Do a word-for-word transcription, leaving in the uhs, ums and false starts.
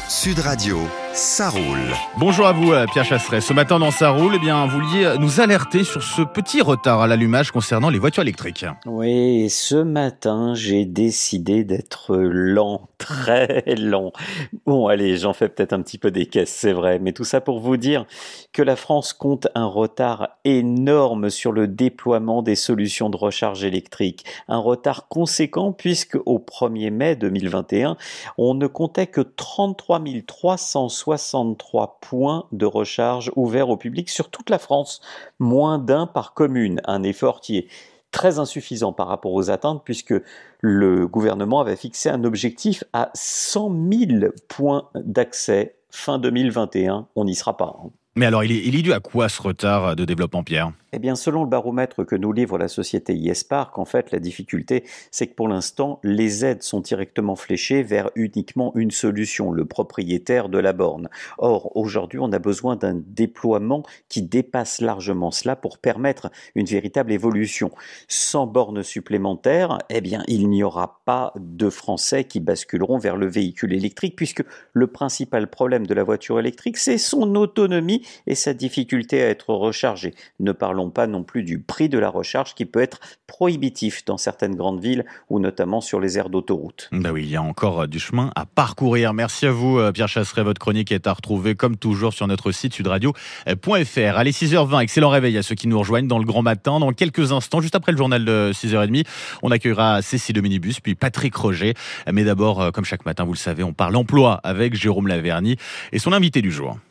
Sud Radio, ça roule. Bonjour à vous, Pierre Chasseret. Ce matin dans Ça roule, eh bien, vous vouliez nous alerter sur ce petit retard à l'allumage concernant les voitures électriques. Oui, et ce matin, j'ai décidé d'être lent, très lent. Bon, allez, j'en fais peut-être un petit peu des caisses, c'est vrai, mais tout ça pour vous dire que la France compte un retard énorme sur le déploiement des solutions de recharge électrique. Un retard conséquent puisque au premier mai deux mille vingt et un, on ne comptait que trente-trois mille trois cent soixante-trois points de recharge ouverts au public sur toute la France, moins d'un par commune, un effort qui est très insuffisant par rapport aux attentes puisque le gouvernement avait fixé un objectif à cent mille points d'accès fin deux mille vingt et un. On n'y sera pas. Hein. Mais alors, il est, il est dû à quoi ce retard de développement, Pierre ? Eh bien, selon le baromètre que nous livre la société iEspark, en fait, la difficulté, c'est que pour l'instant, les aides sont directement fléchées vers uniquement une solution, le propriétaire de la borne. Or, aujourd'hui, on a besoin d'un déploiement qui dépasse largement cela pour permettre une véritable évolution. Sans bornes supplémentaires, eh bien, il n'y aura pas de Français qui basculeront vers le véhicule électrique, puisque le principal problème de la voiture électrique, c'est son autonomie et sa difficulté à être rechargée. Ne parlons pas non plus du prix de la recharge qui peut être prohibitif dans certaines grandes villes ou notamment sur les aires d'autoroute. Ben oui, il y a encore du chemin à parcourir. Merci à vous, Pierre Chasseret. Votre chronique est à retrouver comme toujours sur notre site sudradio point f r. Allez, six heures vingt, excellent réveil à ceux qui nous rejoignent dans le grand matin. Dans quelques instants, juste après le journal de six heures trente, on accueillera Cécile de Minibus, puis Patrick Roger. Mais d'abord, comme chaque matin, vous le savez, on parle emploi avec Jérôme Laverny et son invité du jour.